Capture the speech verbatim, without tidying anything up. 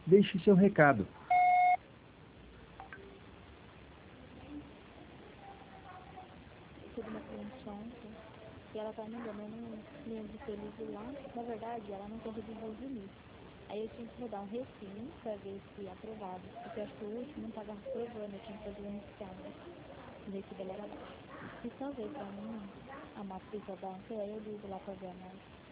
Deixe seu recado. Teve uma cliente ontem e ela tá me dando, eu não lembro se eu ligo lá. Na verdade, ela não quer reduzir o limite. Aí eu tinha que rodar um refim pra ver se aprovava. Porque eu acho que o último não tava aprovando, eu tinha que fazer o inicial, né? O recibo dela era baixo. Se só ver pra mim a matriz da banca, aí eu ligo lá pra ver a mais.